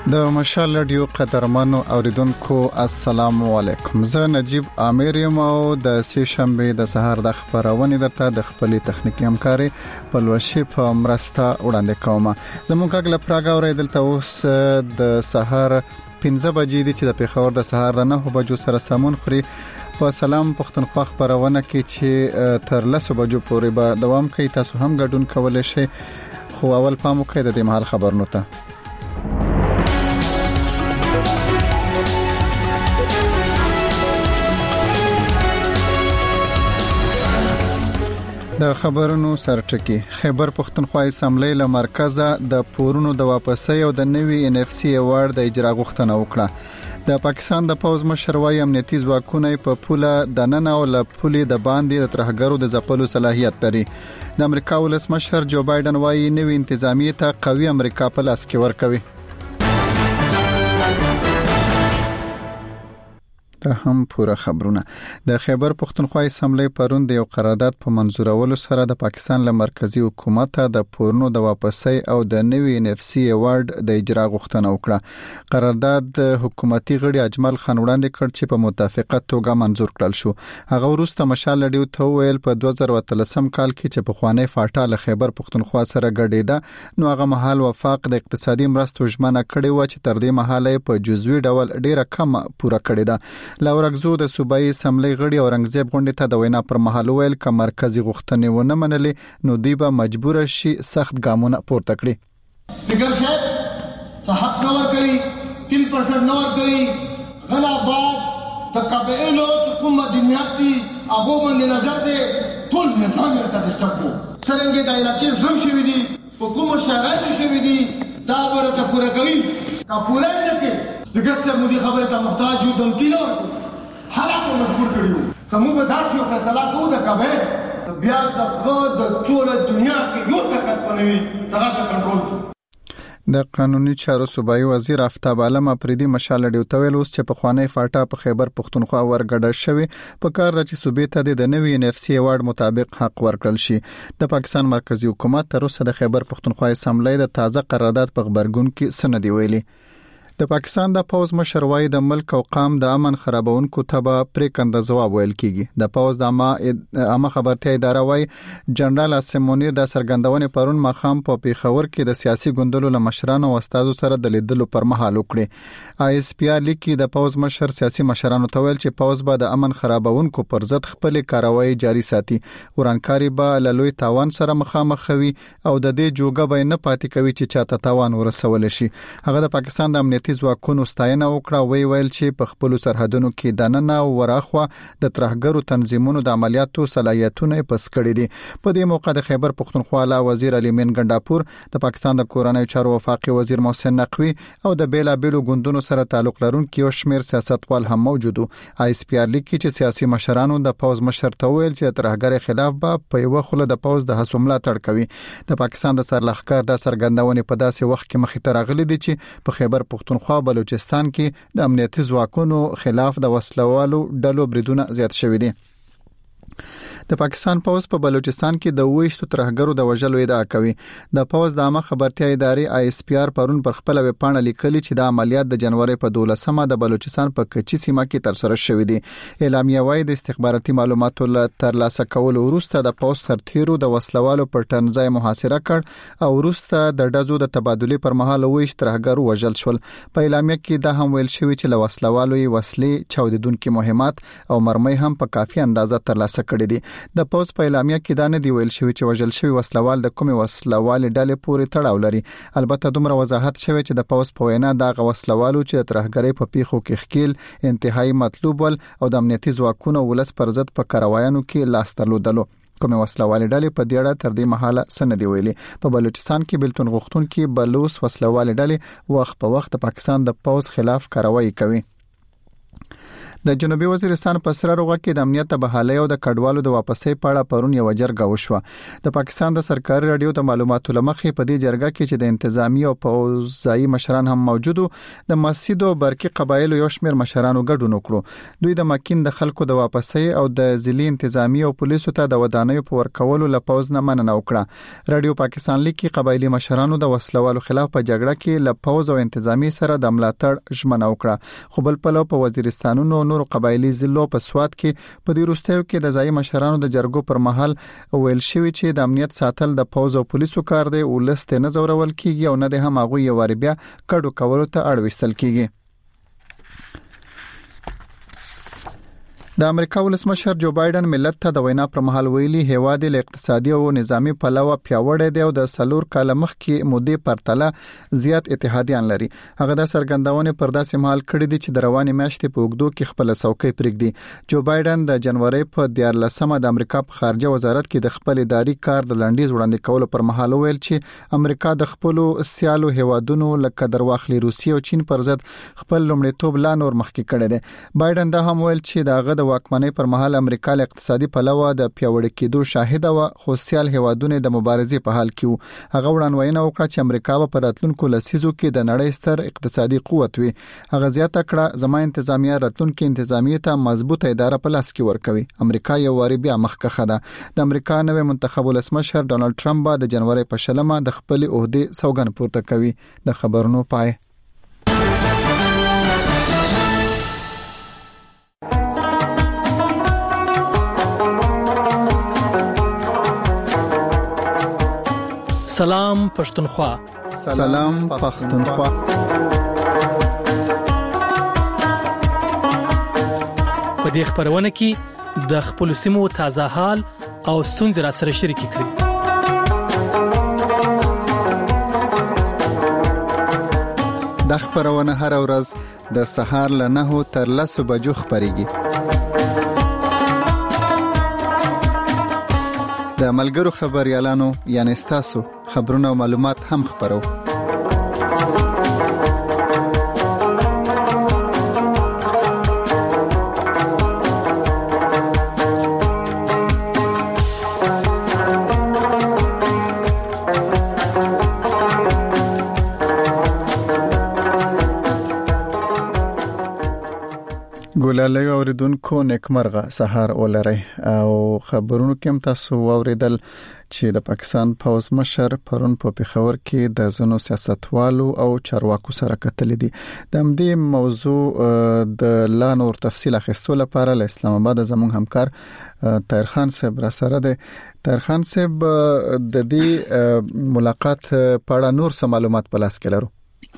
د مشال رادیو قدرمنو اوریدونکو السلام علیکم. زه نجیب عامر یم او د سې شنبه د سهار د خبرونه درته د خپلې تخنیکی همکاري پلوشي په مرسته وړاندې کوم. زموږ کله پراګه اوریدل ته اوس د سهار 15 بجې دي چې د پیښور د سهار د 9 بجو سره سمون خوري. په سلام پښتونخوا خبرونه کې چې تر 10 بجو پورې به دوام کوي. تاسو هم ګډون کولای شئ. خو اول پام وکړئ د دې محل خبرونو ته. د خبرونو سرټکی. خیبر پښتونخوا اسمبلی له مرکزه د پورونو د واپسۍ او د نوي NFC ایوارډ د اجرا غوښتنه وکړه. د پاکستان د پوز مشر وايي امنیتي ځواکونه په پوله د نن او له پولې د باندې د ترهګرو د ځپلو صلاحیت لري. د امریکا ولسمشر جو بایدن وايي نوي انتظامیه ته قوي امریکا په لاس کې ورکوي. هم پوره خبرونه. د خیبر پښتونخوا اسمبلی پرون د یو قرارداد په منزورولو سره د پاکستان له مرکزی حکومت ته د پورونو د واپسۍ او د نوي NFC ایوارډ د اجرا غوښتنه وکړه. قرارداد حکومتي غړي اجمل خان وړاندې کړ چې په متفقه توګه منزور کړل شو. هغه وروسته مشال رادیو ته ویل په 2013 کال کې چې په خوانی فاټا له خیبر پښتونخوا سره ګډیده نو هغه مهال وفاق د اقتصادي مرستو ژمنه کړې و چې تر دې مهاله په جزوي ډول ډیره کم پوره کړې ده. لاورغزو د صوبایي اسمبلی غړي اورنګزیب غونډې ته د وینا پر مهال ویل ک مرکزی غوښتنې ونه منلې نو دوی به مجبور شي سخت ګامونه پورته کړي. سپیکر صاحب صحت نور کوي 3% نور کوي غلا بعد د قبایلو کوم مدنیاتي هغه باندې نظر دې ټول نظام ورته ډسټرب کو څنګه د علاقې زم شوی دي حکومت شرایط شوی دي دا ورته پوره کوي کا پوره نه کوي. سپیکر صاحب مودي خبره ته محتاج یو دمکی نه ورکو حالات مجبور کړیو سمو به داسې یو فیصله کوو د کبه بیا د خود د ټول دنیا کې یو طاقت پنوي څنګه کنټرول کی. د قانوني چارو صوبایي وزیر آفتاب عالم افریدي مشال رادیو ته ویل اوس چې په خوانی فاټا په خیبر پښتونخوا ورګډه شوی په کار د چې صوبې ته د نوي NFC ایوارډ مطابق حق ورکړل شي. د پاکستان مرکزی حکومت تر اوسه د خیبر پښتونخوا اسمبلی د تازه قرارداد په خبرګون کې سند ویلي. د پاکستان د پوز مشر وايي د ملک او قام د امن خرابونکو ته پرې کنده جواب ویل کیږي. د پوز د عامه خبرتي اداره وايي جنرال اسمونیر د سرګندونې پرون مخام په پیښور کې د سیاسي ګوندونو له مشرانو او استادو سره د لیدلو پر مهال وکړي. ISPR لیکي د پوز مشر سیاسي مشرانو ته ویل چې پوز به د امن خرابونکو پر ضد خپل کاروایی جاري ساتي. ورانکاري به له لوی تاوان سره مخامخ وي او د دې جوګه به نه پاتې کوي چې چاته تاوان ورسول شي. هغه د پاکستان د امنیتي ځواکونو ستاینه وکړه ویل چې په خپل سرحدونو کې دننه او وراخوا د ترهګرو تنظیمونو د عملیاتو صلاحیتونه پس کړې دي. په دې موقع د خیبر پښتونخوا لا وزیر الیمن ګنداپور د پاکستان د کورنۍ چارو وفاقي وزیر محسن نقوی او د بیلابېلو ګوندونو سره تعلق لرونکي یو شمېر سیاستوال هم موجودو. ISPR لیکي چې سیاسي مشرانو د پوز مشر ته ویل چې ترهګر خلاف به په یو خله د پوز د حسوملا تړ کوي. د پاکستان د سرلښکر د سرګندونې په داسې وخت کې مخې ته راغلي دي چې په خیبر پښتونخوا بلوچستان کې د امنیتي ځواکونو خلاف د وسلوالو ډلو بریدونه زیات شوي دي. د پاکستان پوز په بلوچستان کې د 20 ترهګرو د وژلو ادعا کوي. د پوز د عامه خبرتي ادارې ISPR پرون پر خپل ویب پاڼه لیکلي چې د عملیات د جنوري په 12مه د بلوچستان په کچي سیمه کې تر سره شوې دي. اعلامیه وايي د استخباراتي معلوماتو ترلاسه کولو وروسته د پوز سرتیرو د وسلوالو پر تنځای محاصره کړ او وروسته د ډزو د تبادله پر مهال 20 ترهګرو وژل شول. په اعلامیه کې دا هم ویل شوی چې له وسلوالو وسلې چاودیدونکو مهمات او مرمۍ هم په کافي اندازه ترلاسه کړې دي. د پوز په اعلامیه کې دا نه دی ویل شوی چې وژل شوی وسلوال د کومې وسلوال ډلې پورې تړاو لري. البته دومره وضاحت شوی چې د پوز په وینا د وسلوالو چې د ترهګرۍ په پیښو کې ښکیل انتهایی مطلوب ول او د امنیتي ځواکونو ولس پر ضد په کاروایانو کې لاس درلودلو. کومه وسلوال ډلې په دې اړه تر دې مهاله سند ویلي. په بلوچستان کې بلتون غوښتونکو بلوس وسلوال ډلې وخت په وخت پاکستان د پوز خلاف کاروایی کوي. د جنوبي وزیرستان په سره روغه کې د امنیت بحالۍ او د کډوالو د واپسۍ په اړه پرون یو جرګه وشوه. د پاکستان د سرکاري رادیو د معلوماتو لمخې په دې جرګه کې چې د انتظامی او پوځي مشران هم موجودو د مسجد او برقي قبایلو یو شمېر مشرانو ګډون وکړو. دوی د مکین د خلکو د واپسۍ او د ځلي انتظامی او پولیسو ته د ودانیو په ورکولو لپاره نه مننه وکړه. رادیو پاکستان لیکي قبایلی مشرانو د وسلوالو خلاف په جګړه کې له پوځ او انتظامی سره د ملاتړ ژمنه وکړه. خو بل پلو په وزیرستانونو نور قبایلی ضلعو په سواد کې په دې وروستیو کې د ځای مشرانو د جرګو پر مهال ویل شوی چې د امنیت ساتل د پوځ او پولیسو کار دی، ولسته نه زورول کیږي او نه د هم هغه یو بیا کډو کولو ته اړ وستل کیږي. د امریکا ولسمشر جو بایدن ملت ته د وینا پر مهال ویلي هیواد له اقتصادي او نظامی پلوه پیاوړی دی او د سلور کال مخکې مودې پرتله زیات اتحادیان لري. هغه د سرګندونې پر داسې مهال کړی دی چې د رواني میاشتې په اوږدو کې خپل څوکۍ پرېږدي. جو بایدن د جنوري په 14مه د امریکا په خارجه وزارت کې د خپل اداري کار د لنډیز وړاندې کولو پر مهال ویل چې امریکا د خپل سیالو هیوادونو لکه درواخلي روسیه او چین پر ضد خپل لومړیتوب لا نور مخکې کړی دی. بایدن دا هم ویل چې دغه واکمنۍ پر مهال امریکا له اقتصادي پلوه د پیوړی کېدو شاهد و، خو سیال هیوادونه د مبارزې په حال کې وو. هغه وړاندوینه وکړه چې امریکا په راتلونکو لسیزو کې د نړۍ ستر اقتصادي قوت وي. هغه زیاته کړه زما انتظامیه راتلونکو انتظامیه ته مضبوطه اداره په لاس کې ورکوي. امریکا یو واری بیا مخکخه ده. د امریکا نوې منتخب ولسمشر ډونالد ټرمپ د جنوري په 20مه د خپل عہده سوګند پورته کوي. د خبرونو پای. سلام پښتونخوا. سلام پښتونخوا. په دې خبرونه کې د خپل سیمو تازه حال او ستونزې را سره شریک کړئ. د خبرونه هر ورځ د سهار له 9 تر 10 بجو خبريږي. د ملګرو خبريالانو یعنی تاسو خبرونه او معلومات هم خبرو. ګولاله اوریدونکو نیکمرغه سهار ولري او خبرونو کې هم تاسو اوریدل چې د پاکستان پوځ مشر پرون په پیښور کې د زنو سیاستوالو او چارواکو سره کتل دي. د همدې موضوع د لا نور تفصیل اخیستلو لپاره له اسلام آباد زموږ همکار طاهر خان صاحب را سره دی. طاهر خان صاحب د دې ملاقات په اړه نور څه معلومات په لاس کې لرو؟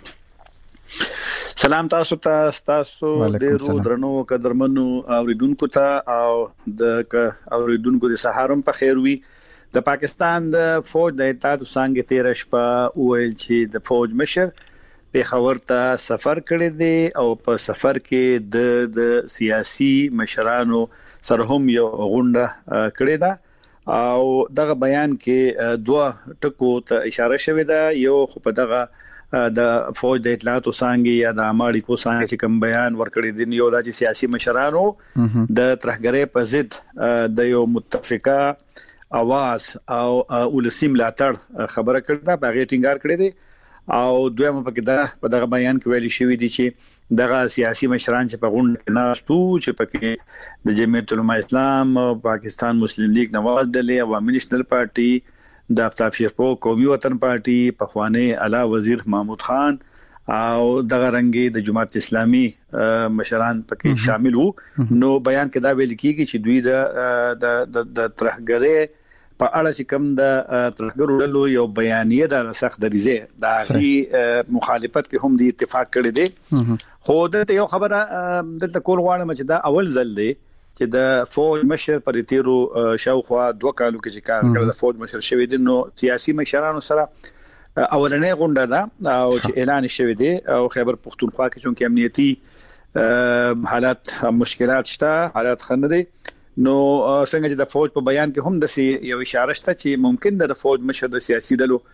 سلام تاسو ډیرو درنو قدرمنو اوریدونکو ته او د اوریدونکو د سهارم په خیر وي. د پاکستان د فوج د اطاعت څنګه 13 شپه ویل چې د فوج مشر پیښور ته سفر کړی دی او په سفر کې د سیاسي مشرانو سره هم یو غونډه کړې ده او دغه بیان کې دوه ټکو ته اشاره شوې ده. یو خو په دغه د فوج د اطلاعات څنګه یا د اماړي کو څنګه چې کوم بیان ورکړی دی، یو د سیاسي مشرانو د ترهګرۍ په ضد د یو متفقه اواز او ولسی ملاتړ خبره کړه په غیټینګار کړی دی او دویم په دغه بیان کې ویل شوی دی چې دغه سیاسي مشران چې په غونډه کې ناستو چې پکې د جمعیت العلماء اسلام، پاکستان مسلم لیگ نواز ډلې، عوامي نېشنل پارټي، د آفتاب شیرپور قومي وطن پارټي، پخوانی اعلی وزیر محمود خان او دغه رنګي د جماعت اسلامي مشران پکې شامل وو. نو بیان کې دا ویل کیږي چې دوی د ترهګرۍ په اړه چې کوم د ترهګرو ډلو یو بیانیه د سخت دریزه د مخالفت کې هم د اتفاق کړی دی. خو د یو خبره دلته کول غواړم چې دا اول ځل دی چې د فوج مشر پر تیرو شاوخوا 2 کالو کې چې کار کړل د فوج مشر شوی دی. نو سیاسي مشرانو سره اولنې غونډه ده او چې اعلان شوی دی او خیبر پختونخوا کې چې امنیتي حالات مشکلات شته، حالات خنه دي. نو څنګه چې د فوج په بیان کې هم د یو اشاره شته چې ممکن د فوج مشر د سیاسي ډلو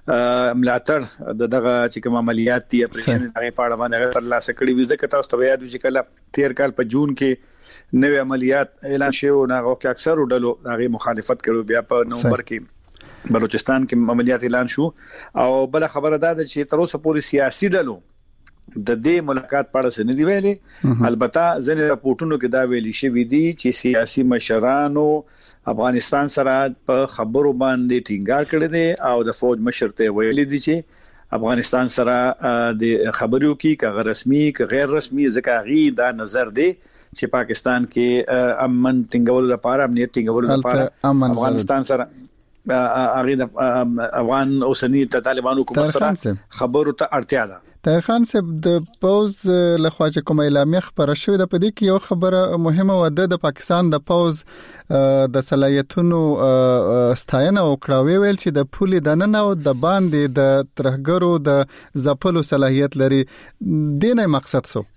ملاتړ دغه چې کوم عملیات دي اپریشن هغه په اړه باندې تر لاسه کړی وي ځکه تاسو ته یاد وي چې کله تیر کال په جون کې نوې عملیات اعلان شوه نو هغه کې اکثر ډلو هغه مخالفت کړو بیا په نومبر کې بلوچستان کې عملیات اعلان شو او بل خبره ده چې تر اوسه پورې سیاسي ډلو د دې ملاقات په اړه څه نه دی ویلي البته ځینې راپورټونو کې دا ویلي شوی دي چې سیاسي مشرانو افغانستان سره په خبرو باندې ټینګار کړی دی او د فوج مشر ته ویلي دي چې افغانستان سره د خبرو کې که رسمي که غیر رسمي ځکه غي دا نظر دی چې پاکستان کې امن ټینګولو لپاره امنیت ټینګولو لپاره افغانستان سره هغه د افغان اوسنی طالبانو حکومت سره خبرو ته اړتیا ده. طاهر خان صاحب د پوز لخوا چې کومه اعلامیه خبره شوې ده په دې کې یو خبره مهمه وده د پاکستان د پوز د صلاحیتونو ستاینه وکړه ویل چې د پولي دننه او د باندې د ترهګرو د ځپلو صلاحیت لري دینه مقصد سو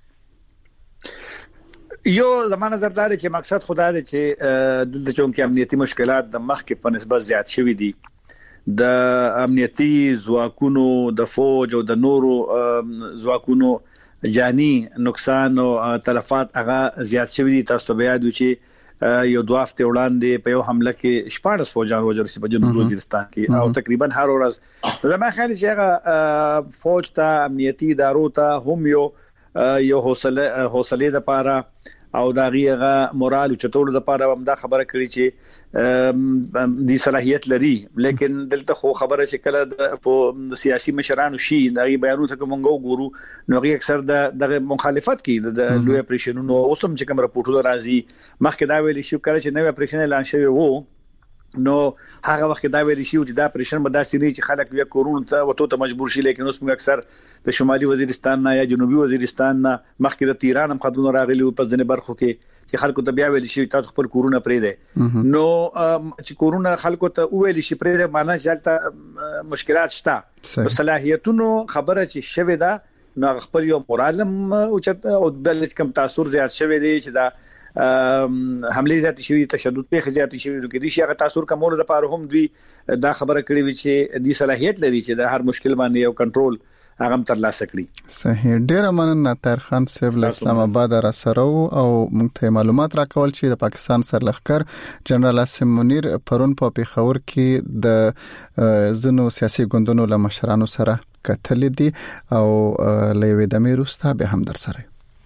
یو زمانه زرداري چې مقصد خدای دی چې دلته چون کې امنیتي مشکلات د مخ کې په نسبت زیات شوي دي د امنیتي ځواکونو د فوج او د نورو ځواکونو جاني نقصان او تلفات هغه زیات شوي دي تاسو بیا د چې یو دوه هفته وړاندې په یو حمله کې 14 فوجان وژل شوي په جنوبي وزیرستان کې او تقریبا هر ورځ زما خیال چې هغه فوج ته امنیتي ادارو ته هم یو حوصله د پاره او دا غیغه مورال او چتول د پاره هم دا خبره کړی چې د صلاحیت لري لیکن دلته خو خبره چې کله د سیاسي مشرانو شي دا بیانونه ته مونږ وګورو نو غي اکثر د مخالفت کوي د لوی اپریشنونو اوسم چې کوم راپورټونه راځي مخکې دا ویل شي کله چې نوې اپریشن اعلان شوی وو نو هغه وخت دا ویل شي چې دا اپریشن به داسې نه چې خلک بیا کورونه ته وته ته مجبور شي لیکن اوس موږ اکثر د شمالي وزیرستان نه یا جنوبي وزیرستان نه مخکې د تهران هم خبرونه راغلي په ځنې برخو کې چې خلکو ته بیا ویل شي تاسو خپل کورونه پرې دي نو چې کورونه خلکو ته ویل شي پرې دي معنی چې مشکلات شته صلاحیتونو خبره چې شوه دا نو خپل یو مورالم او چې او بل کوم تاثیر زیات شوه دی چې دا حمله ذاتي شوی تشدد په ذاتي شوی نو کې دي چې هغه تاثیر کومول د پاره هم دوی دا خبره کړې وي چې د صلاحیت لري چې د هر مشکل باندې یو کنټرول هغه تر لاسه کړی. صحیح ډیر مننه طاهر خان صاحب له اسلام آباد را سره او موږ ته معلومات راکول چې د پاکستان سرلښکر جنرال عاصم منیر پرون په پیښور کې د زنو سیاسي ګوندونو له مشرانو سره کتل دي او لوي د میروستا به هم در سره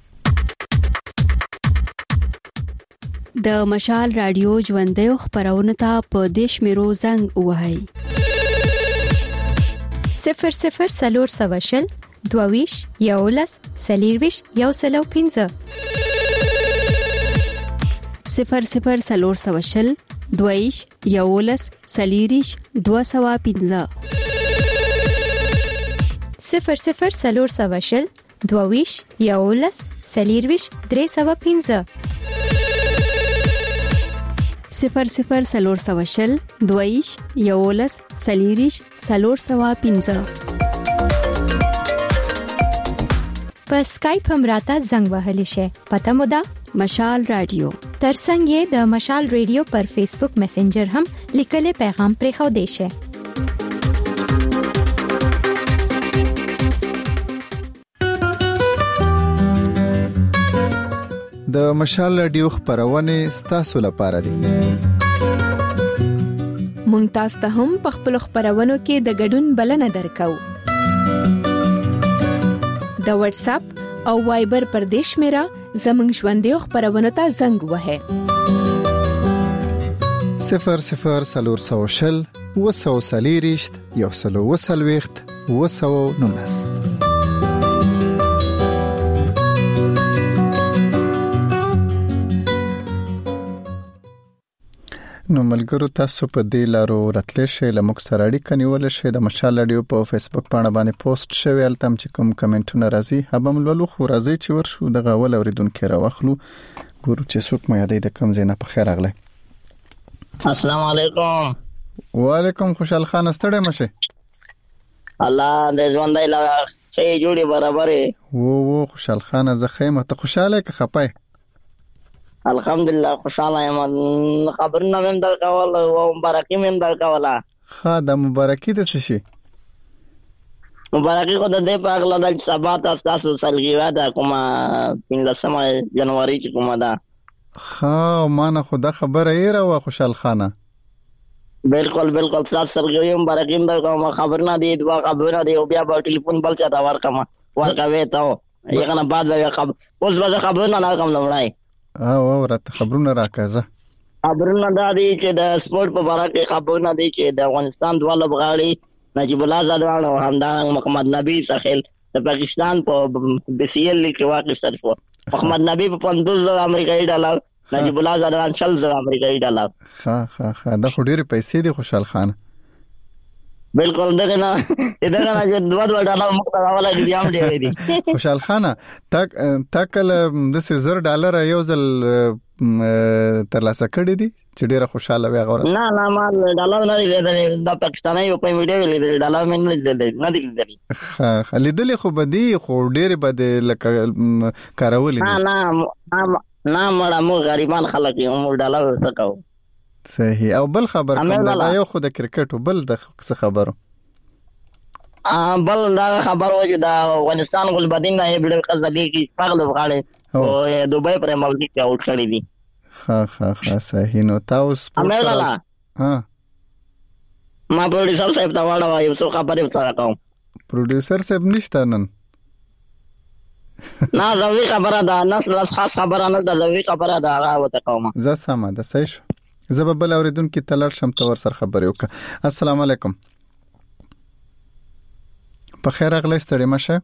د مشال رادیو ژوندې خبرونه ته په دیش میرو زنګ وهاي 00 سلور سواشل دوویش یولس سلیرویش یوسلو 15 00 سلور سواشل دوویش یولس سلیریش 215 00 سلور سواشل دوویش یولس سلیرویش 315 00 سلور سواشل دویش یولس سلیریش سلور سوا 15 په اسکایپ هم راته زنګ وهلی شي پته مو ده مشال رادیو ترڅنګ یې د مشال رادیو پر فیسبوک میسنجر هم لیکل پیغام پرې خو دی شي د مشال رادیو خبرونه ستاسو لپاره دي مونږ تاسو ته هم په خپل خبرونو کې د ګډون بلنه درکو د واتس اپ او وایبر پر دیش میرا زمنګ ژوندې خبرونه ته زنګ وهه 00 سلور سوشل وسو سلیریشت یوسلو وسلويخت وسو نونس نو ملګرو تاسو په دې لارو راتلې شئ لمک سره اړیکه نیول شئ د مشال رادیو په فیسبوک باندې پوسټ شوی التم چې کوم کمنټونه راځي هبم لولو خو راځي چې ورشو د غول اوریدونکو راوخلو ګورو چې څوک مې یادې د کم زینه په خیر اغله السلام علیکم وعلیکم خوشحال خان ستړی مشه الله دې ژوندۍ لا شي جوړي برابرې وو خوشحال خان زه خیمه ته خوشاله که خپای الحمدلله خوشاله یم خبرونه مې در کول او مبارکي مې در کوله خا د مبارکي د څه شي مبارکي خو د دې په اغله د سبا تاسو سلګیوا د کومه 15 جنوري چې کومه ده. ها ما نه خو دا خبره یې را و خوشحال خانه. بالکل تاسو سلګیوا مبارکي د کومه خبرونه دي دوا خبرونه دي او بیا په ټلیفون بل چا دا ورکوي ته یې کنه بعد بیا خبر اوس به خبرونه نه کوم لوړای. ورته خبرونه راکازه. خبرونه دا دي چې د سپورت په اړه کې خبرونه دي چې د افغانستان دوه لوبغاړي نجیب الله زادوان او همدارنګ محمد نبی ساحل د پاکستان په BCL لیګ کې واقع شو. محمد نبی په 50 امریکایي ډالر، نجیب الله زادوان 40 امریکایي ډالر. ها دا خو ډېر پیسې دي خوشحال خان. بالکل دغه نه چې دوه ډالر مقدار کې ځام دی وی خوشحال خان تاکل د $1000 یو ځل ترلاسه کړی دي چې ډیره خوشاله وي غوړه. نه ما ډالر نه لیدل د پاکستاني په ویډیو لیدل ډالر مې نه لیدل. لیدل خو بدی خو ډیره بده لکه کارول نه مړه مو غریبان خلک یو ډالر وسکاو. صحیح. او بل خبر کوم دا یو خو د کرکټ بل د څه خبرو بل دا خبر و چې د افغانستان ګلبدین نه یې بل غزلی کې پاغل وغاړي او دوبۍ پر ملک کې اوټ کړی دي. ها صحیح. نو تاسو ها ما پروډوسر صاحب ته واړه یو څه خبرې وسره کوم. پروډوسر صاحب نشته نن. نه زوی خبره ده نه خاص خبره نه ده زوی خبره ده هغه وته کوم. زه سم ده صحیح. زببل اوریدونکو تلل شم تور سر خبرې وک. السلام علیکم. په خیر اغلی ستړي مشه.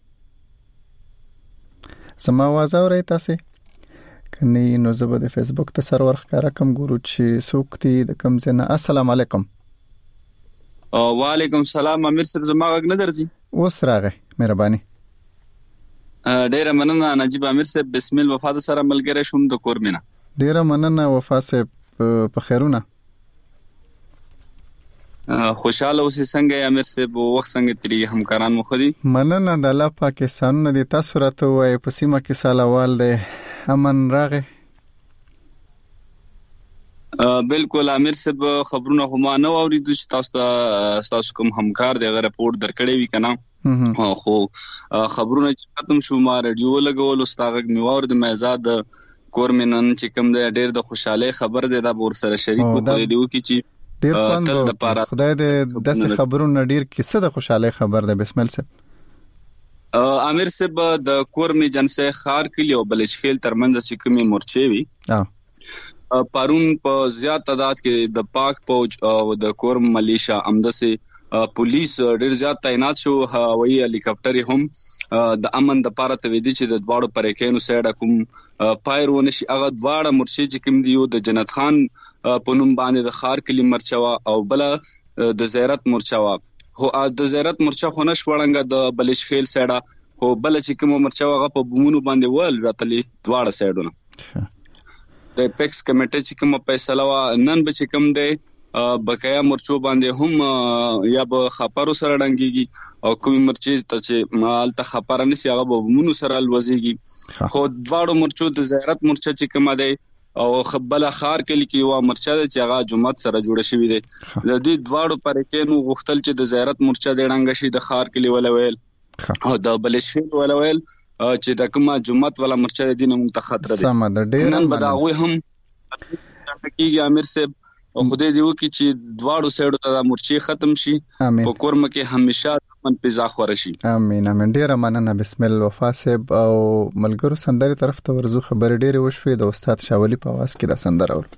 سم आवाज اورئ تاسو کني نو زبر د فیسبوک ته سرور ښکارا کم ګورو چې سوکتي د کم زنه. السلام علیکم. وعلیکم السلام. امیر صاحب زما غږ نه درځي؟ اوس راغی مهرباني. ډیره مننه نجیب امیر صاحب. بسم الله وفات سره ملګری شوم د کور مینا. ډیره مننه وفات صاحب په خیرونه. خوشاله اوسې څنګه امیر صاحب وخت څنګه تیری همکاران مو خدي؟ مننه د الله پاکستان د تاسو راته وای په سیمه کې سالوال دی امن راغی. بالکل امیر صاحب خبرونه هم نه اوریدو چې تاسو کوم همکار دی غره رپورټ درکړی وی کنه خو خبرونه چې ختم شو ما رادیو لګول استاغ میوار د مزاد کورمنن چې کوم دی ډېر د خوشاله خبر دی دا ور سره شریک خو دیو کی چې ډېر خدای دې داسې خبرونه ډېر کیسه د خوشاله خبر دی. بسم الله صاحب. امیر صاحب د کورمې جنسه خار کلی او بلشخیل ترمنځ چې کومې مورچې وي پرون په زیات تعداد کې د پاک فوج او د کورم ملیشیا امدسه پولیس ډیر زیات تعینات شو. هوایي هلیکاپټر هم د امن د پاره ته ویدي چې د دواړو پریکینو سایډ کوم پایرونه شي هغه دواړه مرچې چې کوم دیو د جنت خان په نوم باندې د خار کلی مرچوا او بل د زیرت مرچوا هو د زیرت مرچا خو نش وړنګ د بلشخیل سایډ خو بل چې کوم مرچوا هغه په بومونو باندې ول راتلی دواړه سایډونه. د پیکس کمیټه چې کوم فیصله وا نن به چې کوم دی بقایا مرچو باندې هم یا به خبرو سره ډنګيږي او کوم مرچې ته چې مال ته خبره نسی هغه به مونږ سره لوزيږي. خو دواړو مرچو د زیارت مرچ چې کوم دی او خبله خار کلی کې وا مرچا چې هغه جمعت سره جوړ شوی دی. د دې دواړو پرکینو غختل چې د زیارت مرچا د ډنګ شي د خار کلی ولویل او د بلشفیل ولویل چې د کومه جمعت ولا مرچا د دینه متخطر دي. نن بداوی هم حقیقي امیر صاحب خدای دې وکړي چې دواړو سایډو ته مرچي ختم شي په کورم کې همیشه من پیزا خور شي. امين امين. ډیره مننه. بسم الله وفا صاحب او ملګرو سندري طرف ته ورزو خبر ډیره وشوي د استاد شاولی په आवाज کې دا سندره اور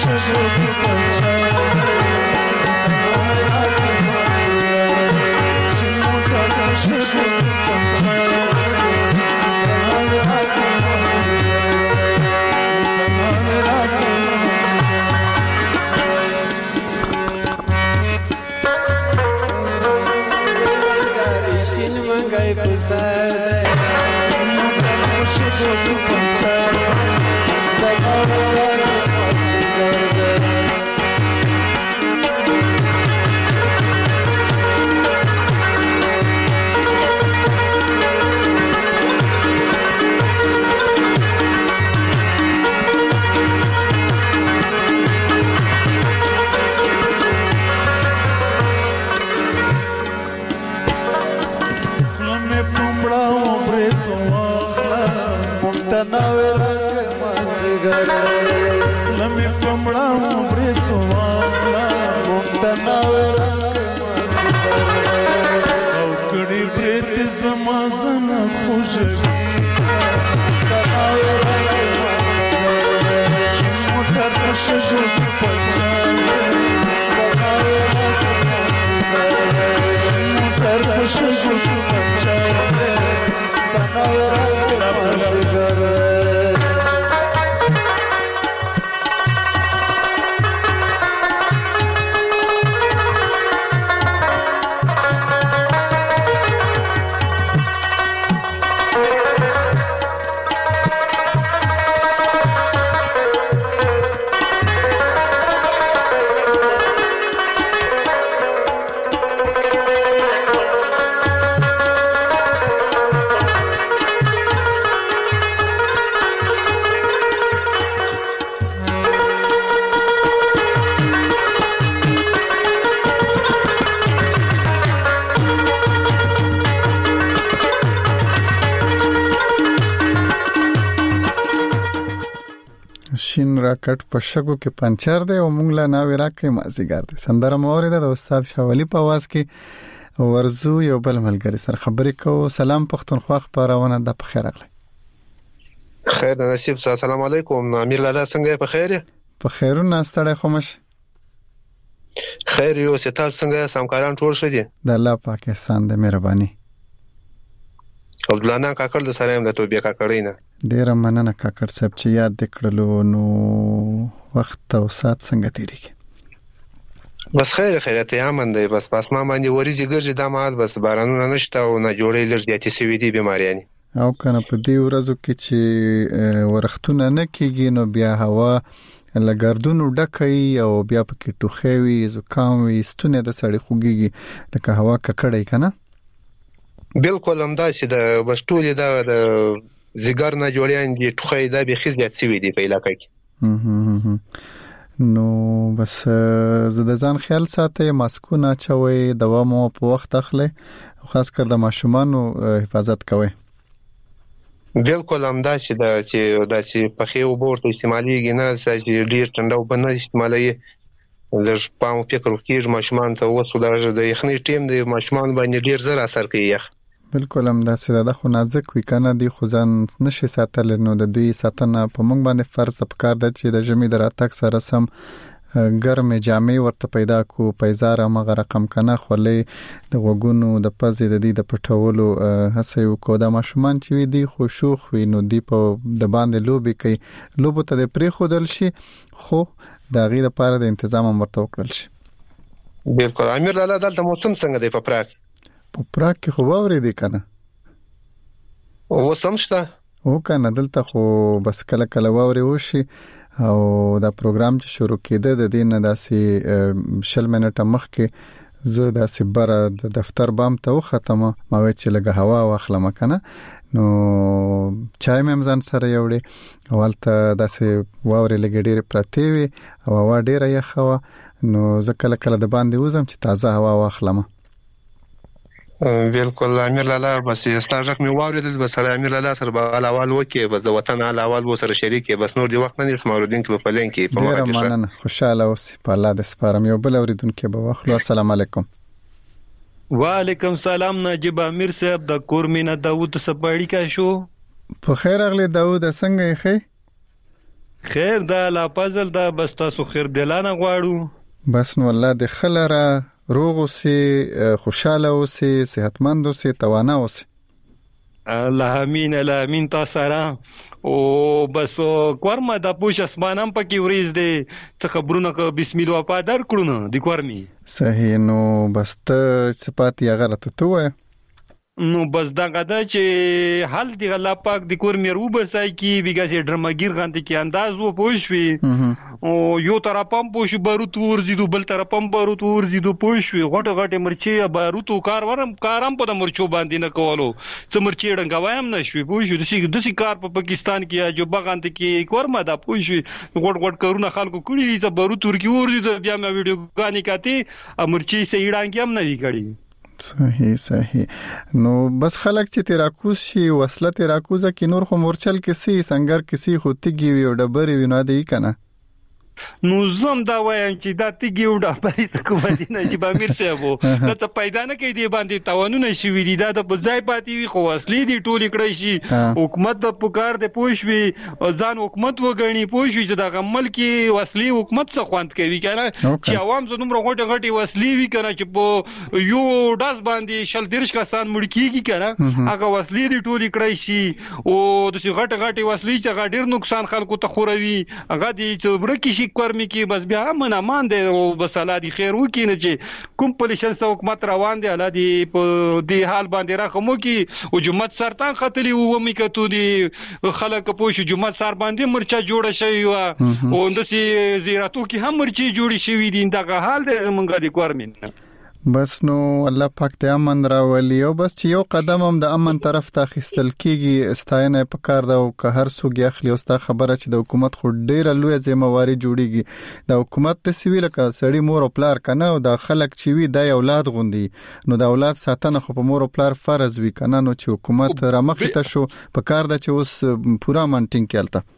شین راکټ په شګو کې پنچر دی او مونږ لا ناوې راکې مازیګر دی. سندره موریده د استاد شاولی په आवाज کې ورزو یو بل ملګری سره خبرې کوو. سلام پښتونخوا خبرونه د په خیر اغلی. خیر نصیب صاحب السلام علیکم. امیر لاله څنګه په خیر یې؟ په خیرونه ستړی خومش. خیر یو ستاسو څنګه سمکاران ټول شه دي؟ د الله پاکستان د مهرباني. عبدالله کاکړ د سره هم د توبې کاکړینه ډیر مننه کاکړ صاحب چې یاد دکړلو. نو وخت او سات څنګه تیریږي؟ بس خیرته یامن دی. بس ما باندې وريزي ګرځي د مال بس بارانونه نشته او نه جوړې لږ زیاتې سوي دي بیماریانی. او کنه په دې ورځو کې چې ورختونه نه کیږي نو بیا هوا لګردونو ډکې او بیا پکې ټوخېوي زکام وي ستونه د سړی خوږي لکه هوا ککړې کنه. بالکل همدا چې د بشټولې د زیګر نه جوړیان دي ټوخې د به خزيات سوي دي په علاقې کې. نو بس زه د ځان خیال ساتي ماسکونه چوي دوا مو په وخت اخلي خاص کر د ماشومانو حفاظت کوي. بالکل همدا چې په خيو بورته استعماليږي نه چې ډیر ټنډه وبنه استعمالي لږ پام فکر وکړي ماشومان ته وڅو درجه د یخنۍ ټیم د ماشومان باندې ډیر زر اثر کوي یخ. بالکل همدا چې د خو نازک وي کنه دی خو ځان نشي ساتل نو د دوی ساتنه په موږ باندې فرض پکار ده چې د جمی دراتک سره سم ګرمه جامې ورته پیدا کو پیزار مغه رقم کنه خولې د وګونو د پزې د دې د پټولو هڅه وکړه. د ماشومان چې وي دی خوشوخ وي نو دی په د باندې لوبي کوي لوبو ته د پری خودل شي خو د غیر لپاره د تنظیم مرته وکړل شي. بالکل امیر لاله دلته موسم څنګه دی په پراک؟ په پراک کې خو واوري دی کنه او سمشته او کنه دلته خو بس کله کله واوري وشي او دا پروګرام چې شروع کېده د دین داسې شل منټه مخکې زه داسې بره د دفتر بام ته ختمه ما وې چې لګه هوا واخلم کنه نو چای مې ځان سره یوړې اولته داسې واوري لګډېره پرتی وي او هوا ډیره یخوا نو زه کله کله د باندې وزم چې تازه هوا واخلم. بالکل امیر لاله بس ستاسو مې واوریدل بس امیر لاله سره به الاول وکي بس د وطن الاول و سره شریک بس نور دی وخت نه اسماعیلدین کې په پلان کې په مخه مننه خوشاله اوس په الله د سپارم یو بل اوریدونکو به واخلو. السلام علیکم. وعلیکم سلام نجیب امیر صاحب د کورمینه داوود سپاړی کا شو. په خیر اغلی داوود څنګه یې؟ خیر دا لا پازل دا بس تاسو خیر دلانه غواړو بس نو الله د خلره روغ اوسي خوشاله اوسي صحتمند اوسي توانا اوسي الله امين تاسو را او بس کورما د پوش اسمانم پکې وریز دي څه خبرونه ک بسم الله پادر کړو د کورمي صحیح نو بس ته صفات یې غلطه توه نو بس دا غدا چې حل دی الله پاک د کور مې رو بسای کی بیګه چې ډرمګیر غانته کې انداز و پوښوي او یو طرفم پوښ باروت ورزیدو بل طرفم باروت ورزیدو پوښوي غټه مرچی باروتو کارم په د مرچو باندې نه کولو څه مرچی ډنګوایم نشوي پوښوي د سی کار په پاکستان کې جو بغانته کې کورما دا پوښوي غټ کارونه خلکو کړی چې باروت ورکی ورزیدو بیا مې ویډیو غانی کاته مرچی سې ډانګ هم نه وی کړی صحیح نو بس خلک چې تراکوز شي وصله تراکوزه کې نور خو مورچل کې سي سنگر کې سي خوتګي وي او ډبري وي نه دی کنه نو زم دا وایم چې دا تیګي وډا پای څه کوم دي نه چې بامیر صاحب دا ته پیدا نه کوي دی باندې تاوانونه شي وي دا د بځای پاتې وي خو اصلي دی ټولې کړی شي حکومت د پکار د پوښوي ځان حکومت وګڼي پوښوي چې د غمل کې وسلي حکومت څخه خوند کوي کنه چې عوام زموږ غټي وسلي وي کنه چې په یو داس باندې شل درش کسان مړ کیږي کنه هغه وسلي دی ټولې کړی شي او د غټي وسلي چې ډیر نقصان خلکو ته خوروي هغه دی چې برکی کورمی کې بس بیا من امان دي او بس الله دي خیر وکي نه چې کوم پولیسن سو حکومت روان دي الله دي په دې حال باندې راخمو کې او جمعه سرطان خطري و مې کتو دي خلک پوښ جمعه سر باندې مرچا جوړه شوی او اندسي زیارتو کې هم مرچي جوړي شوی دي دغه حال دي مونږه دي کورمین بس نو الله پاک ته امن راولي او بس چې یو قدم هم د امن طرف ته خستل کیږي استاینه په کار دا او که هر څوک اخلي او ستا خبره چې د حکومت خو ډیره لوی ذمہواری جوړیږي د حکومت ته سویل کا سړی مور او پلار کنه او د خلک چې وی د اولاد غوندي نو د اولاد ساتنه خو په مور او پلار فرض وی کنه نو چې حکومت رامخې ته شو په کار دا چې اوس پورا منټینګ کېلته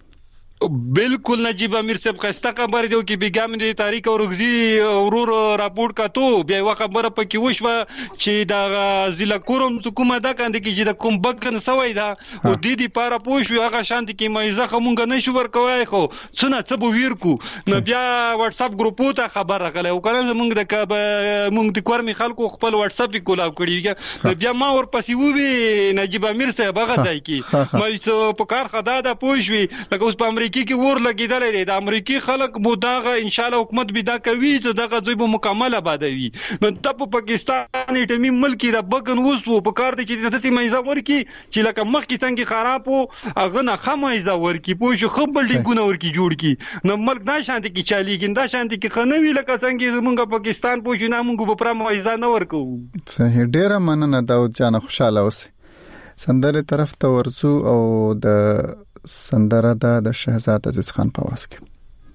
بالکل نجیب امیر صاحب خسته خبر دی چې بیګام د تاریخ او رغزي ورور راپورټ کاتو بیا یو خبره پکې وشوه چې دا ضلع کوم حکومت دا کاندي چې د کوم بګن سوي دا او د دې لپاره پوښوي هغه شانتي کې مایزه خمونګ نه شو ورکوي خو څنګه بو ویرکو نو بیا واتس اپ ګروپ ته خبر راغله او کنه موږ د کورمي خلکو خپل واتس اپ کولاو کړی بیا ما ورپسې وې نجیب امیر صاحب هغه ځای کې مې په کار خدا دا پوښوي لکه اوس په کې ور لګیدل دي د امریکای خلک بو داغه ان شاء الله حکومت به دا کوي چې دغه ځای به مکمل آبادوي نو د پاکستان ټیمي ملکی د بګن وسو په کار دي چې د سیمه ورکی چې لکه مخ کې څنګه خراب او هغه نه خمایزه ورکی پوه شو خپل ډیګونه ورکی جوړ کی نو ملک دا شانتي کې چاليږي دا شانتي کې خنوي لکه څنګه زمونږ پاکستان پوه شو نه موږ په پرمایزه نه ورکو صحیح ډیره مننه داود جان خوشاله اوسئ سندره طرف ته ورسو او د سندره د شهزاد عزیز خان په आवाज کې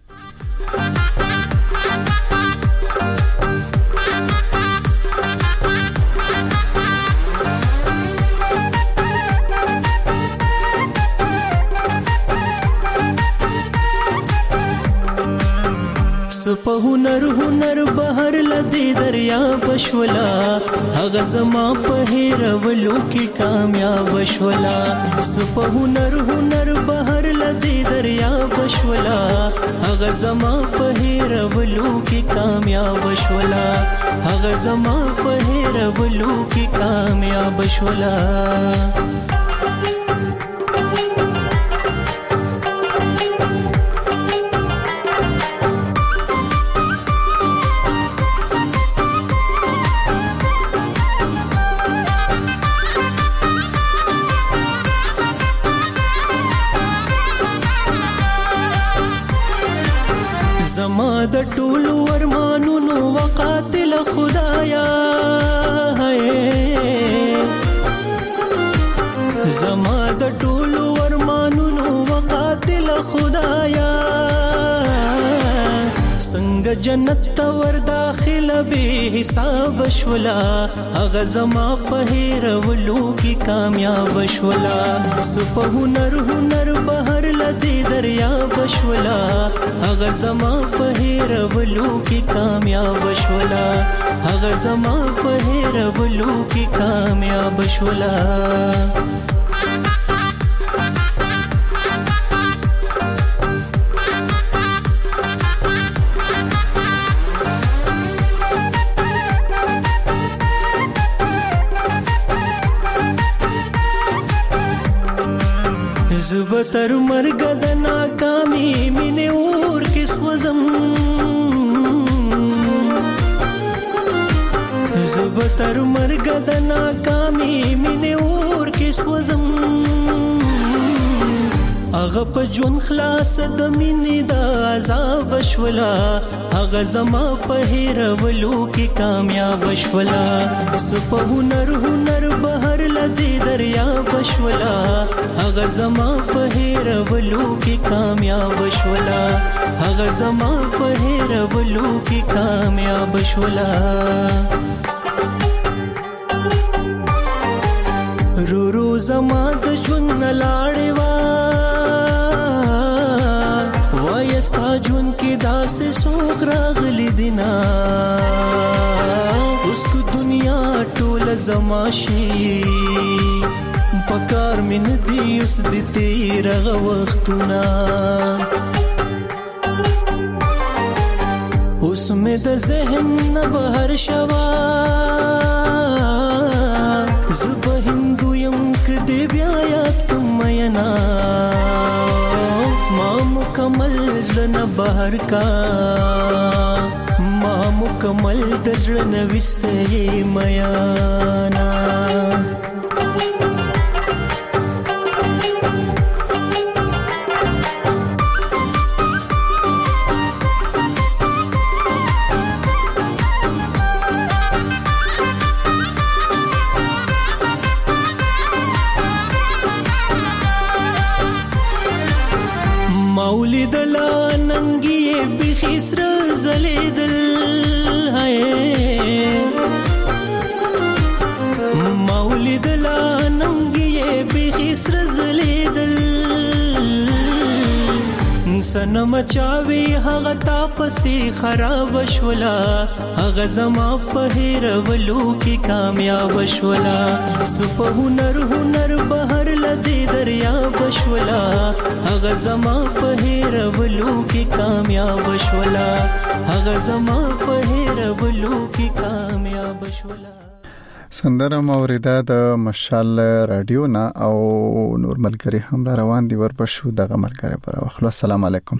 په هنر بهر لدی دریا بشولا هغه زما په هیرولو کې کامیاب بشولا په هنر بهر لدی دریا بشولا هغه زما په هیرولو کې کامیاب بشولا هغه زما په هیرولو کې کامیاب بشولا زما د ټولو ارمانونو وقاتل خدایا زما د ټولو ارمانونو وقاتل خدایا څنګه جنت ته ور داخله به حساب شولا هغه زما په هیرولو کې کامیاب شولا په هنر بهر لدی دریا بشولا هغه زما په هیرولو کې کامیاب شولا هغه زما په هیرولو کې کامیاب شولا زبتر مرګ د ناکامي مینه اور کې سوزم زبتر مرګ د ناکامي مینه اور کې سوزم هغه په جون خلاص د مینې د عذاب شولا هغه زما په هیرولو کې کامیاب شولا سپ هنر بهر لدی دریا بشولا هغه زما په هیرولو کې کامیاب شولا هغه زما په هیرولو کې کامیاب شولا رو زما د جون لاړې ستا جون کې داسې سوخ راغلی دینا اوس کو دنیا ټول زماشي پکار من دی اوس د تیر وختونه اوس مې د ذهن نه بهر شوا زب هندو یم کدی بیا یاد کوم ینا مکمل زړه بهر کا ما مکمل د زړه نوسته میانا مولد لا ننګي بخسر زلیدل هي مولد لا ننګي بخسر زلیدل سنم چاوي هغه تاسو خراب شولا هغه زما په هیرولو کې کامیاب شولا سپ هنر بهر لدی دریا بشولا هغه زما په هیرولو کې کامیاب شولا هغه زما په هیرولو کې کامیاب شولا سندره موریده د مشال رادیو نا او نور ملګری هم را روان دي ورپښو دغه ملګری پر واخلو. السلام علیکم.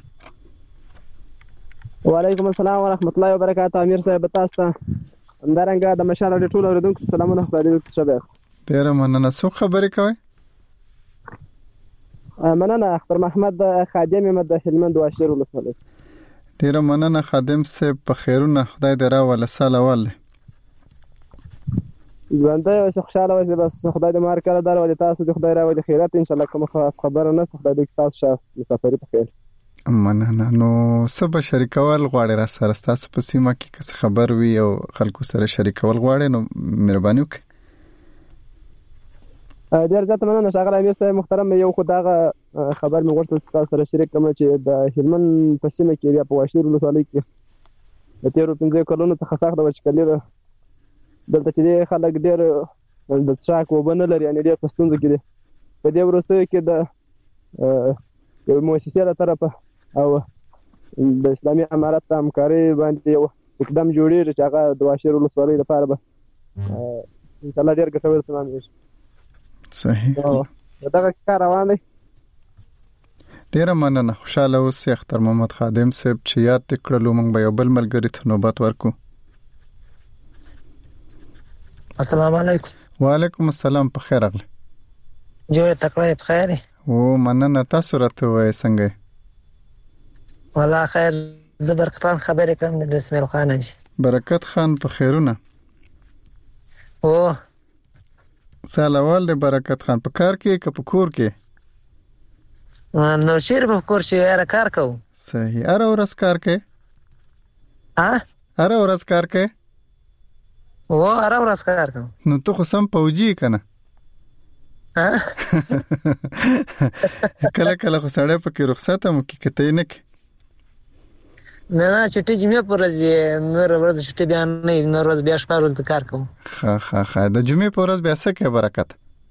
وعلیکم السلام ورحمت الله وبرکاته. امیر صاحب تاسو ته اندرنګ د مشال رادیو ټول اوریدونکو سلامونه خپل دي. شبه ډیر مننه. څو خبرې کوي؟ مننه اختر محمد خادم احمد هلمند واشر ولسمه. ډیر مننه خادم صاحب په خیرونه خدای دې راوله سلام ژوندۍ اوسې خوشاله اوسې بس خدای دې مار کړه درولې تاسو دې خدای راولي خیرات ان شاء الله کوم خاص خبره نشته خدای دې تاسو شاست مسافرې په خیر. مننه. نو سبا شریکول غواړي را سره تاسو په سیمه کې څه خبر وي او خلکو سره شریکول غواړي نو مهرباني وکړئ. ډیر ځات مننه شاغله امیر صاحب محترم. یو خدای خبر مې غوښتل تاسو سره شریک کوم چې د هلمند په سیمه کې یا په واشیر ولسوالۍ کې د 13 کلونو څخه سخت وچکالي ده. دلته چې خلک ډېر د څاک وبنه لري یعنی ډېر پښتون کې دي. په دې وروسته کې د یو مؤسسې له طرفه او د اسلامي امارت همکاري باندې یو اقدام جوړیږي چې هغه د واشیر ولسوالۍ لپاره به ان شاء الله ډېر ګټور تمام شي. صحیح. دا کار روان دی. ډیر مننه. خوشاله اوسې اختر محمد خادم صاحب چې یاد کړلو موږ به یو بل ملګری ته نوبت ورکو. السلام علیکم. وعلیکم السلام. په خیر راغله. جوړ تکړه په خیر. او مننه. تاسو راته وای څنګه؟ والله خیر. د برکت خان خبرې کوم د اسماعیل خان. برکت خان په خیرونه. او سلام برکت خان په کار کې که په کور کې؟ نو شیر په کور چې یاره کار کوو. صحیح. اره ورځ کار کې؟ اره ورځ کار کې؟ او اره ورځ کار کوم. نو ته خو سم پوجي کنه. کله کله خو سړی پکې رخصت هم کې کته نه کې. نه چټي جمعه پر ورځ نور ورځ چټي بیا نه نور ورځ بیا شپه ورځ کار کوم. ها د جمعه پر ورځ بیا څه کې برکت؟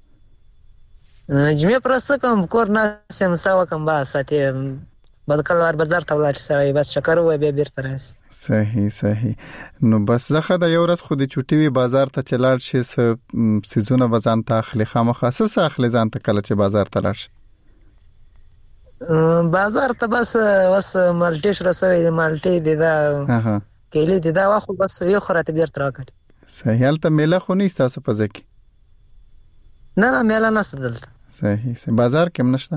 جمعه پر ورځ کوم کور نه سم ساو کوم با ساتي بدکلوار بازار ته ولاړ شي بس چکر وای به بیرته راشي. صحیح. نو بس زخه د یو ورځ خو د چټي وی بازار ته چلاړ شي سيزونه وزن ته اخلي خامخاسه اخلي ځان ته کله چې بازار ته لاړ شي. بازار ته بس مالټي شو رسوي مالټي دي دا کېلې دي دا واخو بس یو خراته بیرته راکړي. صحیح. هلته میله خو نه تاسو په ځکه؟ نه میله نشته دلته. صحیح. بازار کې هم نشته؟